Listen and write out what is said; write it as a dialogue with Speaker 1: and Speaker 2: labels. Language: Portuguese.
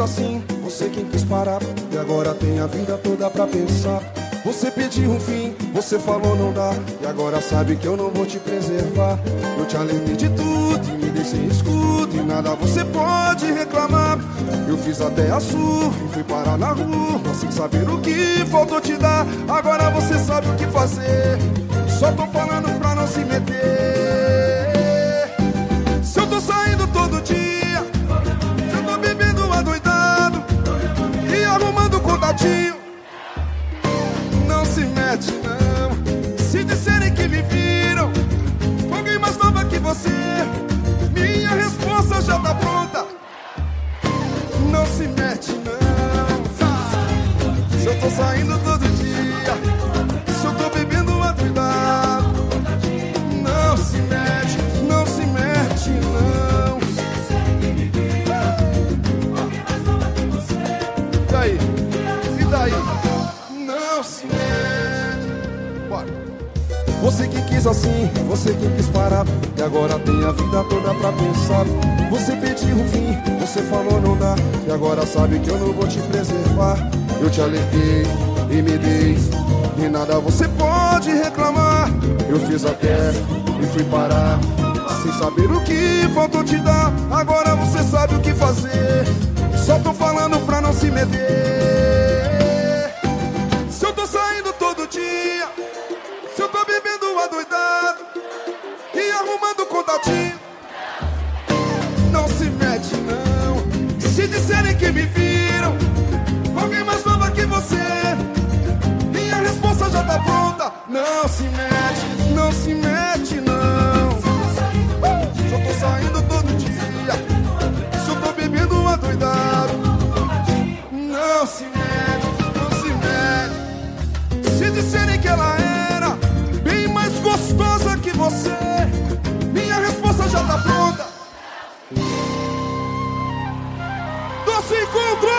Speaker 1: assim, você quem quis parar, e agora tem a vida toda pra pensar. Você pediu um fim, você falou não dá, e agora sabe que eu não vou te preservar. Eu te alertei de tudo e me dei sem escudo, e nada você pode reclamar. Eu fiz até a surra e fui parar na rua, sem saber o que faltou te dar. Agora você sabe o que fazer, só tô falando pra não se meter. Se eu tô saindo todo dia, se eu tô bebendo adoidado e arrumando contatinho, não se mete não. Se disserem que me viram com alguém mais nova que você, minha resposta já tá pronta. Não se mete não. Se eu tô saindo todo dia, se eu tô bebendo adoidado, não se mete, não se mete não. E daí? E daí? Não se mete. Bora. Você que quis assim, você que quis parar, e agora tem a vida toda pra pensar. Você pediu um fim, você falou não dá, e agora sabe que eu não vou te preservar. Eu te alertei e me dei, e nada você pode reclamar. Eu fiz até e fui parar, sem saber o que faltou te dar. Agora você sabe o que fazer, só tô falando pra não se meter. Se eu tô saindo todo dia, se eu tô bebendo adoidado e arrumando contatinho, não se mete não. Se disserem que me viram com alguém mais nova que você, minha resposta já tá pronta. Não se mete, não se mete não. Se eu tô saindo todo dia, se eu tô bebendo adoidado, não se mete, não se mete. Se disserem que ela era bem mais gostosa que você, minha resposta já tá pronta. Doce encontro!